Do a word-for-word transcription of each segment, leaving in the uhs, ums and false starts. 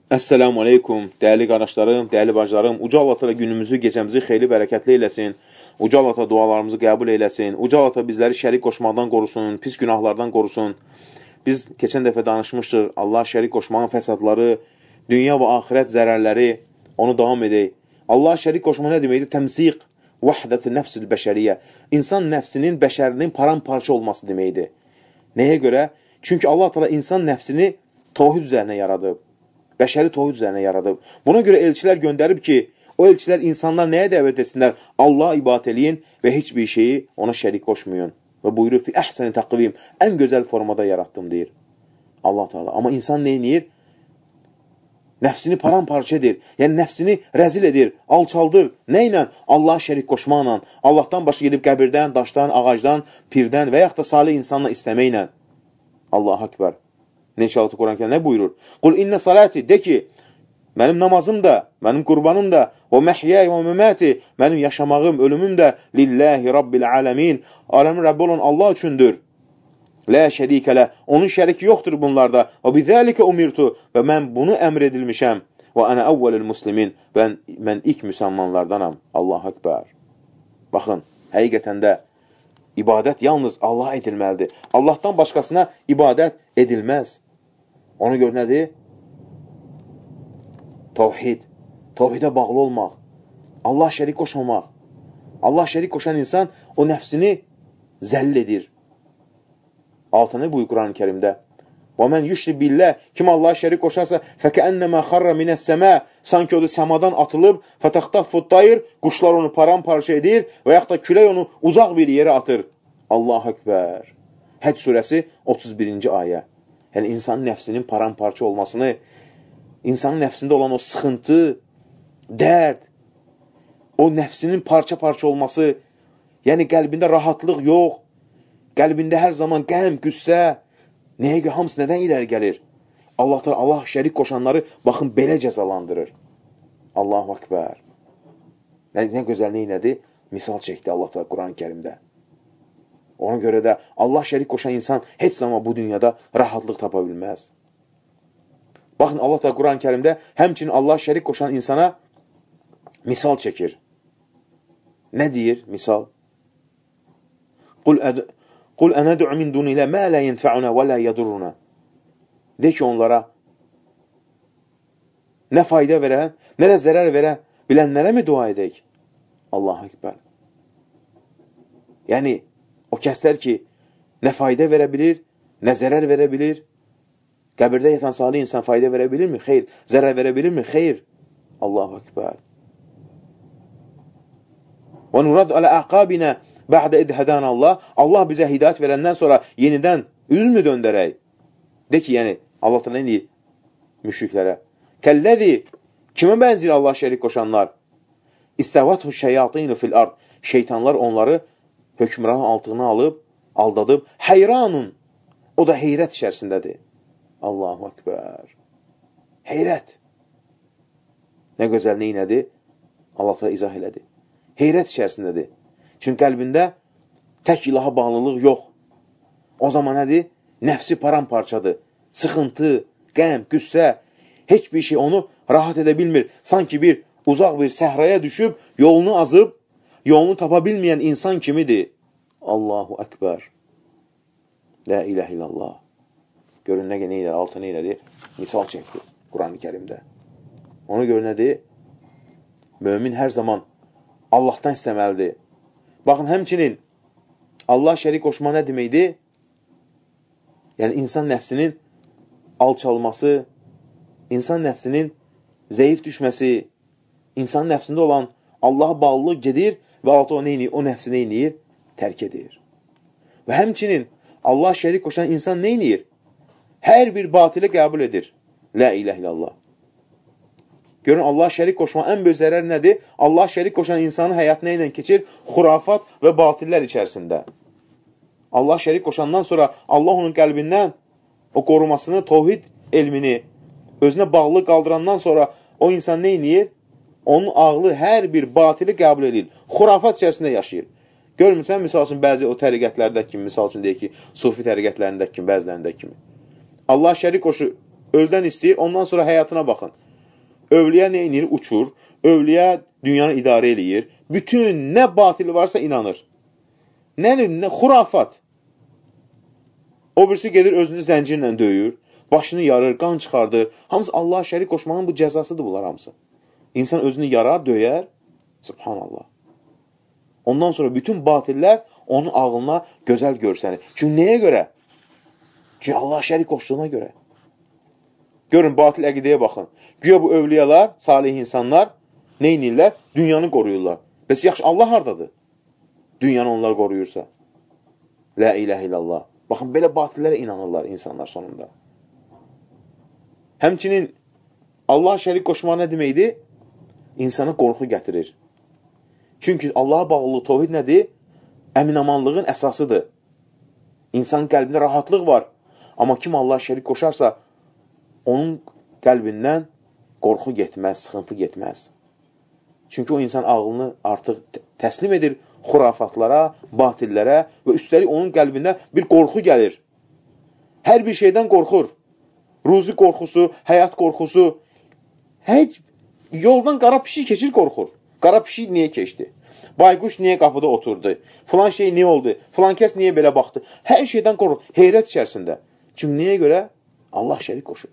Əssəlamu aleykum, dəyərli qardaşlarım, dəyərli bacılarım. Uca Allah təala günümüzü, gecəmizi xeyirli, bərəkətli eləsin. Uca Allah təala dualarımızı qəbul eləsin. Uca Allah təala bizləri şərik qoşmaqdan qorusun, pis günahlardan qorusun. Biz keçən dəfə danışmışdıq. Allah şərik qoşmağın fəsadları, dünya və axirət zərərləri, onu davam edək. Allah şərik qoşmaq nə deməkdir? Təmsiq, vəhdət-i nəfs-ül bəşəriyyə. İnsan nəfsinin, bəşərinin paramparça olması deməkdir. Nəyə görə? Çünki Allah təala insan nəfsini təvhid üzərinə yaradıb. Bəşəri təvhid üzərinə yaradıb. Buna görə elçilər göndərib ki, o elçilər insanlar nəyə dəvət etsinlər? Allah'a ibadət eləyin və heç bir şeyi ona şərik qoşmayın. Və buyurur, fi əhsəni təqvim, ən gözəl formada yaratdım, deyir Allah Teala. Amma insan neynir? Nəfsini paramparça edir. Yəni, nəfsini rəzil edir, alçaldır. Nə ilə? Allah'a şərik qoşmaqla, Allahdan başa gedib qəbirdən, daşdan, ağacdan, pirdən və yaxud da salih insanla istəməklə. Allahu Akbar. Neçə altı Quran-ı Kərimdə nə buyurur? Qul innə salati, de ki, mənim namazım da, mənim qurbanım da, və məhyəy və məməti, mənim yaşamağım, ölümüm də lillahi rabbil aləmin, aləmin Rəbbi olan Allah üçündür. Lə şərikələ, onun şəriki yoxdur bunlarda. Və bizəlikə umirtu, və mən bunu əmr edilmişəm. Və ənə əvvəlil muslimin, və mən ilk müsəlmanlardanam. Allahu Ekber. Baxın, həqiqətən də ibadət yalnız Allah'a edilməlidir. Allahdan başqasına ibadət edilməz. Ona görə nədir? Təvhid. Təvhidə bağlı olmaq. Allah şərik qoşmamaq. Allah şərik qoşan insan o nəfsini zəll edir. Altını buyur Quran-ı Kərimdə. وَمَنْ يُشْرِ بِاللّٰهِ Kim Allah şərik qoşarsa فَكَأَنَّمَا خَرَّ مِنَ السَّمَا Sanki o da səmadan atılıb فَتَخْتَفُ الطَّيْرِ Quşlar onu paramparça edir və yaxud da külək onu uzaq bir yerə atır. Allahu Ekber. Həcc surəsi otuz birinci ayə. Yəni, insanın nəfsinin paramparça olmasını, insanın nəfsində olan o sıxıntı, dərd, o nəfsinin parça-parça olması, yəni qəlbində rahatlıq yox, qəlbində hər zaman qəm, qüssə, nəyə görə, hamısı nədən irəli gəlir? Allah, Allah şərik qoşanları, baxın, belə cəzalandırır. Allahu Ekber. Nə, nə gözəl neynədir? Misal çəkdi Allah Quran-ı Kərimdə. Ona görə də Allah şərik qoşan insan heç zaman bu dünyada rahatlıq tapa bilməz. Baxın, Allah da Quran-ı Kərimdə həmçinin Allah şərik qoşan insana misal çəkir. Nə deyir misal? Qul ənəd'u min dunilə mə lə yənfə'una və lə yədurruna. De ki onlara, nə fayda verən, nə də zərər verən bilənlərə mi dua edək? Allahu Ekber. Yəni, o kəslər ki, nə fayda verə bilir, nə zərər verə bilir. Qəbirdə yatan salih insan fayda verə bilirmi? Xeyr. Zərər verə bilirmi? Xeyr. Allahu Ekber. Və nurad alə əqabinə bə'də idhədən Allah. Allah bizə hidayət verəndən sonra yenidən üzmü döndərək? De ki, yəni, Allah da nə deyir? Müşriklərə. Kəlləzi, kimə bənzir Allah şərik qoşanlar? İstəvəthu şeyatinu fil ard. Şeytanlar onları hökmranın altına alıb, aldadıb, heyranun, o da heyrət içərisindədir. Allahu Ekber. Heyrət. Nə gözəl neynədir? Allah da izah elədi. Heyrət içərisindədir. Çünki qəlbində tək ilaha bağlılıq yox. O zaman nədir? Nəfsi paramparçadır. Sıxıntı, qəm, qüssə, heç bir şey onu rahat edə bilmir. Sanki bir uzaq bir səhraya düşüb, yolunu azıb, yolunu tapa bilməyən insan kimidir? Allahu Ekber. La ilahe illallah. Görün nə neyədir, altı neyədir? Misal çəkdir Quran-ı Kərimdə. Ona görə nədir? Mömin hər zaman Allahdan istəməlidir. Baxın, həmçinin Allah şərik qoşma nə deməkdir? Yəni, insan nəfsinin alçalması, insan nəfsinin zəif düşməsi, insan nəfsində olan Allaha bağlılıq gedir və altı o neynir? O nəfsi neynir? Tərk edir. Və həmçinin Allah şərik qoşan insan neynir? Hər bir batili qəbul edir. La ilahe illallah. Görün, Allah şərik qoşma ən böyük zərər nədir? Allah şərik qoşan insanın həyatı nə ilə keçir? Xurafat və batillər içərisində. Allah şərik qoşandan sonra Allah onun qəlbindən o qorumasını, təvhid elmini özünə bağlı qaldırandan sonra o insan neynir? Onun ağlı hər bir batili qəbul edir. Xurafat içərisində yaşayır. Görmürsən, misal üçün, bəzi o təriqətlərdə kimi, misal üçün deyək ki, sufi təriqətlərində kimi, bəzilərində kimi. Allah şərik qoşu öldən istəyir, ondan sonra həyatına baxın. Övliya nə inir? Uçur. Övliya dünyanı idarə eləyir. Bütün nə batil varsa inanır. Nə, nə xurafat. O birisi gedir, özünü zəncirlə döyür, başını yarır, qan çıxardır. Hamısı Allaha şərik qoşmağın bu cəzasıdır bunlar hamısı. İnsan özünü yarar, döyər. Subhanallah. Ondan sonra bütün batillər onun ağlına gözəl görsənir. Çünki nəyə görə? Çünki Allaha şərik qoşduğuna görə. Görün, batil əqidəyə baxın. Güya bu övliyalar, salih insanlar nə inirlər? Dünyanı qoruyurlar. Bəs yaxşı, Allah hardadır? Dünyanı onlar qoruyursa. La ilahe illallah. Baxın, belə batillərə inanırlar insanlar sonunda. Həmçinin Allaha şərik qoşmaq nə deməkdir? İnsana qorxu gətirir. Çünki Allaha bağlı tövhid nədir? Əminamanlığın əsasıdır. İnsanın qəlbində rahatlıq var. Amma kim Allaha şərik qoşarsa, onun qəlbindən qorxu getməz, sıxıntı getməz. Çünki o insan ağlını artıq təslim edir xurafatlara, batillərə və üstəlik onun qəlbində bir qorxu gəlir. Hər bir şeydən qorxur. Ruzi qorxusu, həyat qorxusu. Heç yoldan qara pişik keçir, qorxur. Qara pişik niyə keçdi? Bayquş niyə qapıda oturdu? Filan şey niyə oldu? Filan kəs niyə belə baxdı? Hər şeydən qorxur. Heyrət içərisində. Çünki niyə görə? Allah şərik qoşur.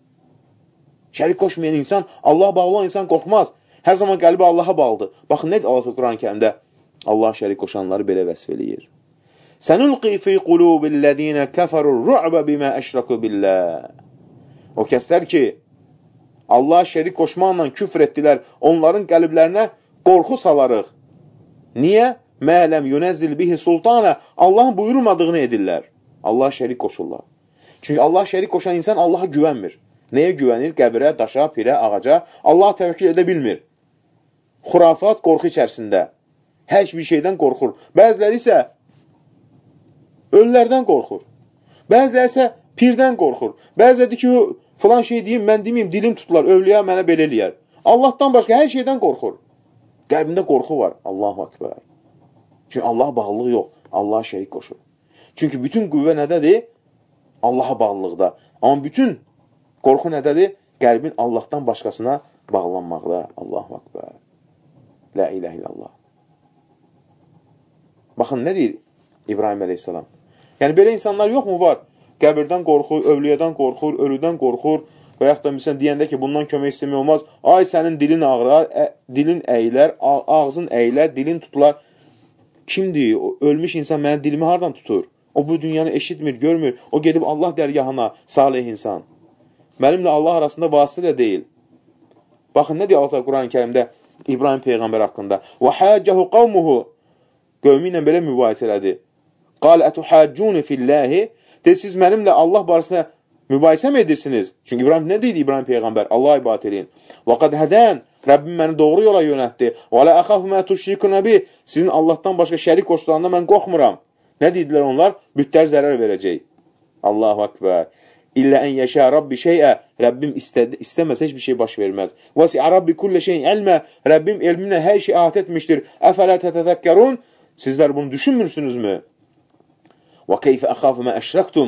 Şərik qoşmayan insan, Allaha bağlı olan insan qorxmaz. Hər zaman qəlbi Allaha bağlıdır. Baxın, nədir Allah Quran-ı Kərimdə? Allah şərik qoşanları belə vəsf eləyir. Sənulqi fi qulubillezine kafarur-ru'ba bima əşraku billah. O kəslər ki, Allah şərik qoşmaqla küfr etdilər, onların qəlblərinə qorxu salarıq. Niyə? Mələm yunəzzil bihi sultana. Allahın buyurmadığını edirlər. Allah şərik qoşurlar. Çünki Allah şərik qoşan insan Allaha güvənmir. Nəyə güvənir? Qəbirə, daşa, pirə, ağaca. Allah təvəkkül edə bilmir. Xurafat qorxu içərisində. Hər bir şeydən qorxur. Bəziləri isə ölülərdən qorxur. Bəziləri isə pirdən qorxur. Bəziləri ki, filan şey deyim, mən deməyim, dilim tutular, övliya mənə belə eləyər. Allahdan başqa hər şeydən qorxur. Qəlbində qorxu var. Allahu Akbar. Çünki Allaha bağlılığı yox. Allaha şərik qoşur. Çünki bütün qüvvə nədədir? Allaha bağlılıqda. Amma bütün qorxu nədədir? Qəlbin Allahdan başqasına bağlanmaqda. Allahu Akbar. La ilahe illallah. Baxın, nə deyir İbrahim əleyhissalam? Yəni, belə insanlar yoxmu var? Qəbirdən qorxur, övliyadan qorxur, ölüdən qorxur və yaxud da misal deyəndə ki, bundan kömək istəmək olmaz. Ay, sənin dilin ağrar, ə, dilin əyilər, ağzın əyilər, dilin tutular. Kimdir? Ölmüş insan mənim dilimi hardan tutur? O bu dünyanı eşitmir, görmür. O gedib Allah dərgahına, salih insan. Mənimlə Allah arasında vasitə də deyil. Baxın, nə deyir Allah Quran-ı Kərimdə İbrahim Peyğəmbər haqqında? وَحَاجَهُ قَوْمُهُ Qövmi ilə belə mübahisə elədi. قَالَ أَتُحَاجُّونِ فِي اللّٰهِ De, siz mənimlə Allah barəsində mübahisə mi edirsiniz? Çünki İbrahim nə deyildi İbrahim Peyğəmbər? Allah'a ibadət eləyin. وَقَدْ هَدَانِ Rəbbim məni doğru yola yönətdi. وَلَا أَخَافُ مَا تُشْرِكُونَ بِهِ Sizin Allahdan başqa şərik qoşdularında mən qorxmuram. Nə dedilər onlar? Bütlər zərər verəcək. Allahu Akbar. İllə ən yəşə Rabbi şeyə, Rəbbim istədi, istəməz, heç bir şey baş verməz. Vəsi'a Rabbi kullə şeyin əlmə, Rəbbim elminə hər şey ahət etmişdir. Əfələ tətəzəkkərun, sizlər bunu düşünmürsünüzmü? Və keyfə əxafı mə əşrəktum,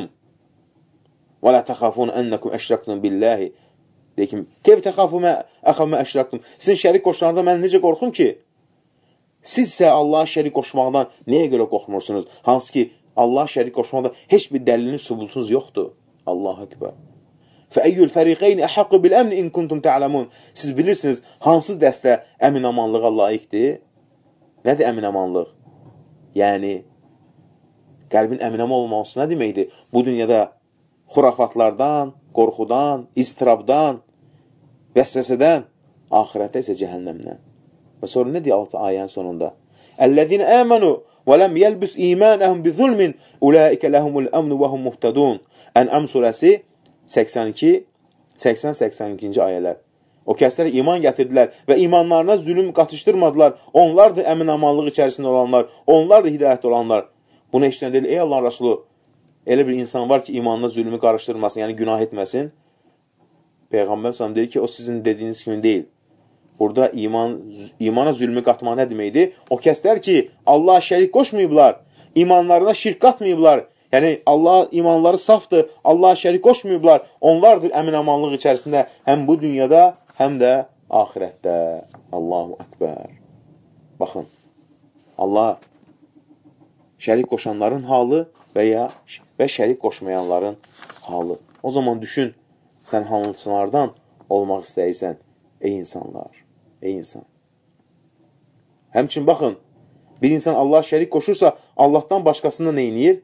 və lə təxafun ənəkum əşrəktum billahi. Deyək ki, keyfə təxafı mə əxafı mə əşrəktum. Sizin şərik qoşlarında mən necə qorxum ki? Sizsə Allaha şərik qoşmaqdan nəyə görə qorxmursunuz? Hansı ki, Allaha şərik qoşmaqda heç bir dəlilin sübutunuz yoxdur. Allahu Ekber. Fəəyyül fəriqeyni əhəqqü bil əmni in kuntum tə'ləmun. Siz bilirsiniz, hansı dəstə əmin amanlığa layiqdir? Nədir əmin amanlıq? Yəni, qəlbin əmin aman olması nə deməkdir? Bu dünyada xurafatlardan, qorxudan, istirabdan, vəsvəsədən, ahirətdə isə cəhənnəmdən. Və sonra nə deyir altı ayənin sonunda? Əl-ləzine əmənu və ləm yəlbüs imanəhum bi zulmin ulaikə ləhumul əmnu və hum muhtədun. Ən'am surəsi səksən iki səksən səksən ikinci ayələr. O kəslər iman gətirdilər və imanlarına zülüm qatışdırmadılar. Onlar da əmin amanlıq içərisində olanlar, onlar da hidayətdə olanlar. Bunu eşidən deyil, ey Allahın Rasulü, elə bir insan var ki, imanına zülmü qarışdırmasın, yəni günah etməsin. Peyğəmbər səhəm deyir ki, o sizin dediyiniz kimi deyil. Burada iman, imana zülmü qatmaq nə deməkdir? O kəslər ki, Allaha şərik qoşmayıblar, imanlarına şirk qatmayıblar, Yəni, Allah imanları safdır, Allah şərik qoşmayıblar. Onlardır əmin-amanlıq içərisində həm bu dünyada, həm də axirətdə. Allahu Akbar. Baxın, Allah şərik qoşanların halı və ya və şərik qoşmayanların halı. O zaman düşün, sən hansılardan olmaq istəyirsən, ey insanlar, ey insan. Həmçin, baxın, bir insan Allah şərik qoşursa, Allahdan başqasında neyniyir?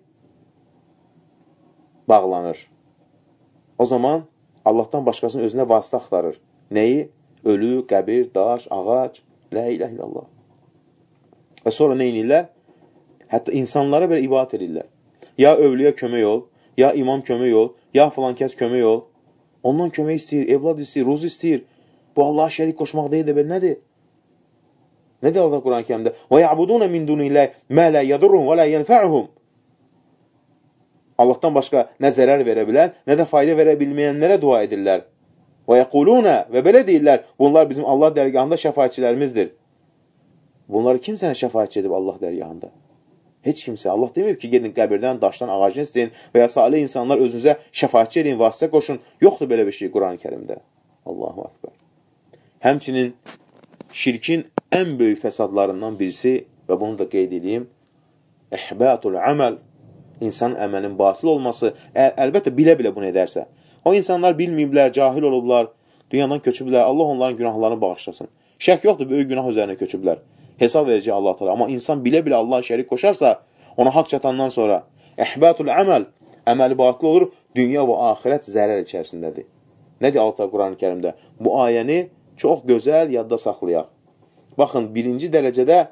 Bağlanır. O zaman Allahdan başqasının özünə vasitə axtarır. Nəyi? Ölü, qəbir, daş, ağac, la ilahe illallah. Və sonra neynirlər? Hətta insanlara belə ibadət edirlər. Ya övliyə kömək ol, ya imam kömək ol, ya filan kəs kömək ol. Ondan kömək istəyir, evlad istəyir, ruz istəyir. Bu Allaha şərik qoşmaq deyil də belə nədir? Nədir Allah Quran-ı Kərimdə? Və ya'budun min dunillahi ma la yadurruhum və la yenfa'uhum. Allahdan başqa nə zərər verə bilən, nə də fayda verə bilməyənlərə dua edirlər. Və yəquluna və belə deyirlər, bunlar bizim Allah dərgahında şəfaətçilərimizdir. Bunları kim sənə şəfaətçi edib Allah dərgahında? Heç kimsə. Allah deməyib ki, gedin qəbirdən, daşdan, ağacını istəyin və ya salih insanlar özünüzə şəfaətçi edin, vasitə qoşun. Yoxdur belə bir şey Quran-ı Kərimdə. Allahu Akbar. Həmçinin şirkin ən böyük fəsadlarından birisi və bunu da qeyd edeyim, ihbatul amal, insanın əməlinin batıl olması, əl əlbəttə bilə-bilə bunu edərsə. O insanlar bilməyiblər, cahil olublar, dünyadan köçüblər, Allah onların günahlarını bağışlasın. Şək yoxdur, böyük günah üzərinə köçüblər. Hesab verəcək Allah təala. Amma insan bilə-bilə Allaha şərik qoşarsa, ona haqq çatandan sonra ihbatul amal, əməli batıl olur, dünya və axirət zərər içərisindədir. Nədir Allah Quran-ı Kərimdə? Bu ayəni çox gözəl yadda saxlayaq. Baxın, birinci dərəcədə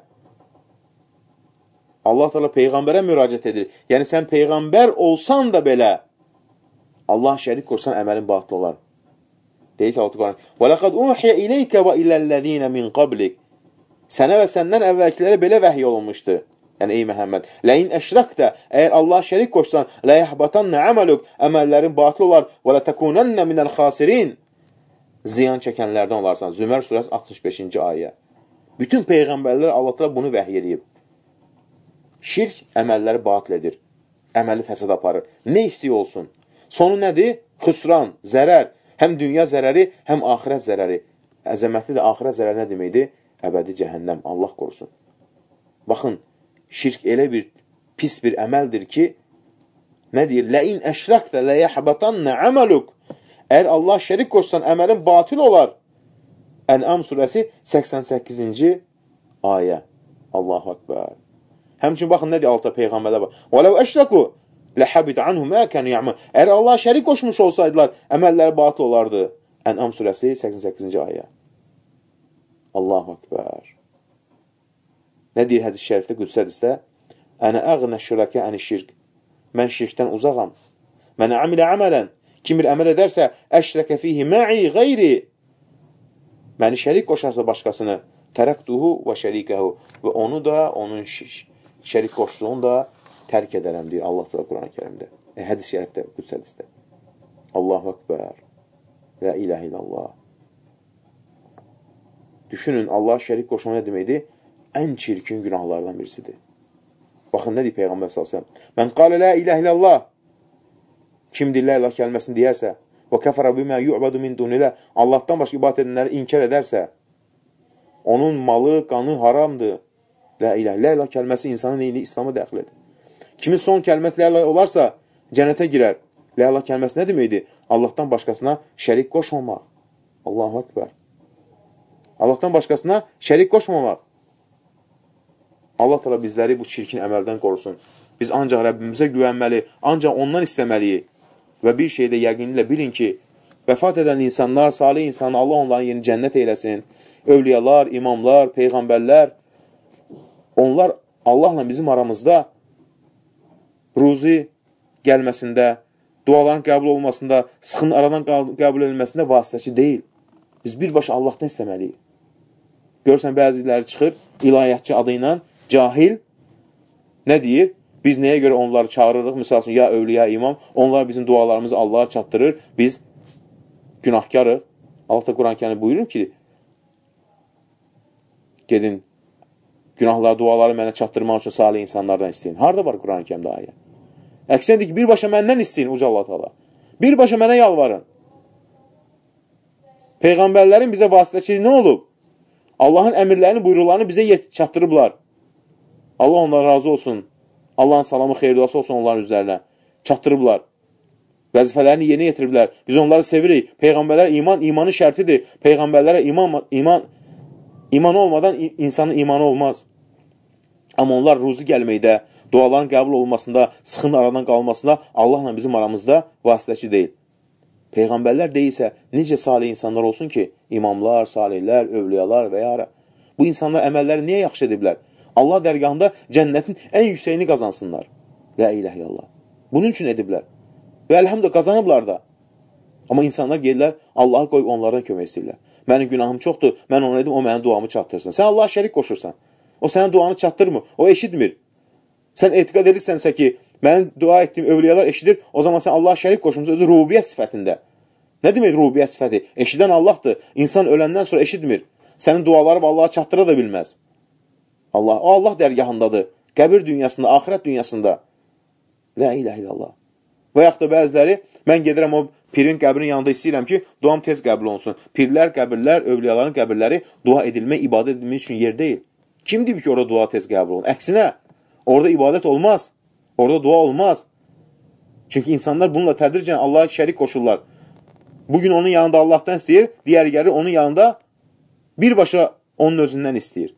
Allah təala Peyğəmbərə müraciət edir. Yəni, sən Peyğəmbər olsan da belə, Allah şərik qoşsan əməlin batıl olar. Deyir ki, Allah Quran, وَلَقَدْ اُوحِيَ اِلَيْكَ وَإِلَى الَّذ۪ينَ مِنْ قَبْلِكَ. Sənə və səndən əvvəlkilərə belə vəhiy olunmuşdu. Yəni, ey Məhəmməd, لَاِنْ əşrəkdə, əgər Allah şərik qoşsan, لَيَحْبَتَنَّ عَمَلُكَ, əməllərin batıl olar, وَلَتَكُونَنَّ مِنَ الْخَاسِرِينَ. Ziyan çəkənlərdən olarsan. Zümər surəsi altmış beşinci ayə. Bütün Peyğəmbərlər Allah bunu vəhiy edib. Şirk əməlləri batıl edir. Əməli fəsad aparır. Nə istəyə olsun? Sonu nədir? Xüsran, zərər. Həm dünya zərəri, həm axirət zərəri. Əzəmətli də axirət zərəri nə deməkdir? Əbədi cəhənnəm. Allah qorusun. Baxın, şirk elə bir pis bir əməldir ki, nə deyir? Ləin əşrəkdə ləyəhbətanə əməlük. Əgər Allah şərik qoşsan, əməlin batil olar. Ən'am surəsi səksən səkkizinci ayə. Allahu Akbar. Həmçin, baxın, nə deyir alta Peyğəmbərdə bax. وَلَوْ əşrəku لَحَبِتَ عَنْهُ مَا كَانُوا يَعْمَلُونَ. Əgər Allah şərik qoşmuş olsaydılar, əməlləri batıl olardı. Ən'am surəsi səksən səkkizinci ayə. Allahu Akbar. Nə deyir hədis-i şərifdə, qüdüs hədisdə? Ənə əğnə şürəkə əni şirk. Mən şirkdən uzağam. Mənə amilə əmələn. Kim bir əməl edərsə, əşrəkə fihi mə'i qeyri. Məni şərik qoşarsa başqasını, tərəqduhu və şərikəhu. Və onu da, onun şərik qoşduğunu da tərk edərəm, deyir Allah da Quran-ı Kərimdə. E, hədis şərifdə, qüdüs hədisdə. Allahu Akbar. La ilahe illallah. Düşünün, Allah şərik qoşma nə deməkdir? Ən çirkin günahlardan birisidir. Baxın, nə deyir Peyğəmbər sallallahu əleyhi və səlləm? Mən qalə la ilahe illallah. Kim dillə ilah kəlməsini deyərsə, və kəfərə bimə yu'badu min dunillah, Allahdan başqa ibadət edənləri inkar edərsə, onun malı, qanı haramdır. La ilah, la ilah kəlməsi insanın neyini İslam'a daxil edir. Kimin son kəlməsi la ilah olarsa, cənnətə girər. La ilah kəlməsi nə deməkdir? Allahdan başqasına şərik qoşmamaq. Allahu Akbar. Allahdan başqasına şərik qoşmamaq. Allah təala bizləri bu çirkin əməldən qorusun. Biz ancaq Rəbbimizə güvənməli, ancaq ondan istəməliyik. Və bir şeydə yəqinlə bilin ki, vəfat edən insanlar, salih insanlar, Allah onların yeni cənnət eyləsin. Övliyalar, imamlar, peyğəmbərlər, onlar Allahla bizim aramızda ruzi gəlməsində, duaların qəbul olmasında, sıxın aradan qəbul edilməsində vasitəçi deyil. Biz birbaşa Allahdan istəməliyik. Görsən, bəziləri çıxır, ilahiyyatçı adı ilə, cahil, nə deyir? Biz nəyə görə onları çağırırıq? Misal üçün, ya övliya, imam, onlar bizim dualarımızı Allaha çatdırır, biz günahkarıq. Allah da Quran-ı Kərimdə buyurur ki, gedin, günahları, duaları mənə çatdırmaq üçün salih insanlardan istəyin. Harada var Quran-ı Kərimdə ayə? Əksinə deyir ki, birbaşa məndən istəyin uca Allah Teala. Birbaşa mənə yalvarın. Peyğəmbərlərin bizə vasitəçiliyi nə olub? Allahın əmirlərini, buyruqlarını bizə çatdırıblar. Allah onlara razı olsun. Allahın salamı, xeyirlası olsun onların üzərinə. Çatdırıblar. Vəzifələrini yerinə yetiriblər. Biz onları sevirik. Peyğəmbərlərə iman, imanın şərtidir. Peyğəmbərlərə iman, iman, iman olmadan insanın imanı olmaz. Amma onlar ruzu gəlməkdə, duaların qəbul olunmasında, sıxının aradan qalmasında Allahla bizim aramızda vasitəçi deyil. Peyğəmbərlər deyilsə, necə salih insanlar olsun ki, imamlar, salihlər, övliyalar və ya bu insanlar əməlləri niyə yaxşı ediblər? Allah dərgahında cənnətin ən yüksəyini qazansınlar. La ilahe illallah. Bunun üçün ediblər. Və əlhəmdə qazanıblar da. Amma insanlar gelirlər, Allahı qoyub onlardan kömək istəyirlər. Mənim günahım çoxdur, mən onu edim, o mənim duamı çatdırsın. Sən Allaha şərik qoşursan. O sənin duanı çatdırmır, o eşitmir. Sən etiqad edirsənsə ki, mənim dua etdiyim övliyalar eşidir, o zaman sən Allaha şərik qoşursan, özü rubiyyət sifətində. Nə demək rubiyyət sifəti? Eşidən Allahdır. İnsan öləndən sonra eşitmir. Sənin duaları Allaha çatdıra da bilməz. Allah, o Allah dərgahındadır. Qəbir dünyasında, axirət dünyasında. La ilahe illallah. Və yaxud da bəziləri, mən gedirəm o pirin qəbrin yanında istəyirəm ki, duam tez qəbul olunsun. Pirlər, qəbirlər, övliyaların qəbirləri dua edilmək, ibadət edilmək üçün yer deyil. Kim deyib ki, orada dua tez qəbul olun? Əksinə, orada ibadət olmaz. Orada dua olmaz. Çünki insanlar bununla tədricən Allaha şərik qoşurlar. Bugün onun yanında Allahdan istəyir, digər gəlir onun yanında birbaşa onun özündən istəyir.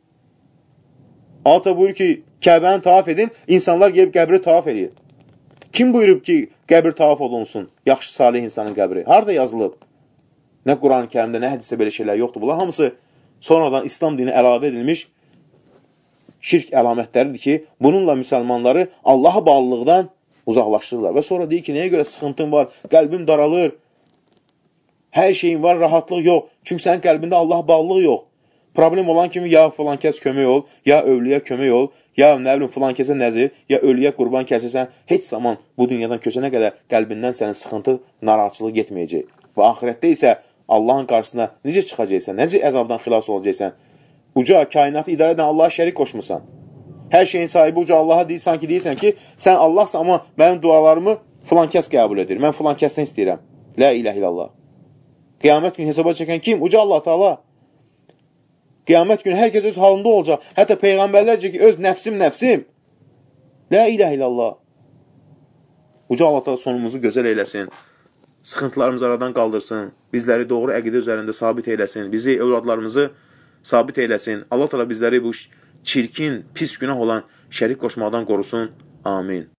Allah buyurur ki, Kəbəni tavaf edin, insanlar gelib qəbri tavaf edir. Kim buyurub ki, qəbir tavaf olunsun? Yaxşı, salih insanın qəbri. Harada yazılıb? Nə Quran-ı Kərimdə, nə hədisə belə şeylər yoxdur. Bunlar hamısı sonradan İslam dini əlavə edilmiş şirk əlamətləridir ki, bununla müsəlmanları Allaha bağlılıqdan uzaqlaşdırırlar. Və sonra deyir ki, nəyə görə sıxıntın var, qəlbim daralır, hər şeyin var, rahatlıq yox. Çünki sənin qəlbində Allaha bağlılıq yox. Problem olan kimi ya filan kəs kömək ol, ya övliyə kömək ol, ya nə bilim filan kəsə nəzir, ya ölüyə qurban kəsəsən, heç zaman bu dünyadan köçənə qədər qəlbindən sənin sıxıntı, narahatçılıq getməyəcək. Və axirətdə isə Allahın qarşısına necə çıxacaqsan, necə əzabdan xilas olacaqsan? Uca, kainatı idarə edən Allaha şərik qoşmusan. Hər şeyin sahibi uca Allaha deyil, sanki deyirsən ki, sən Allahsan, amma mənim dualarımı filan kəs qəbul edir. Mən filan kəsdən istəyirəm. La ilahe illallah. Qiyamət günü hesaba çəkən kim? Uca Allah Teala. Qiyamət günü hər kəs öz halında olacaq. Hətta peyğəmbərlərcə ki, öz nəfsim, nəfsim. La ilahe illallah. Uca Allah Teala sonumuzu gözəl eyləsin. Sıxıntılarımızı aradan qaldırsın. Bizləri doğru əqidə üzərində sabit eyləsin. Bizi, övladlarımızı sabit eyləsin. Allah Teala bizləri bu çirkin, pis günah olan şərik qoşmaqdan qorusun. Amin.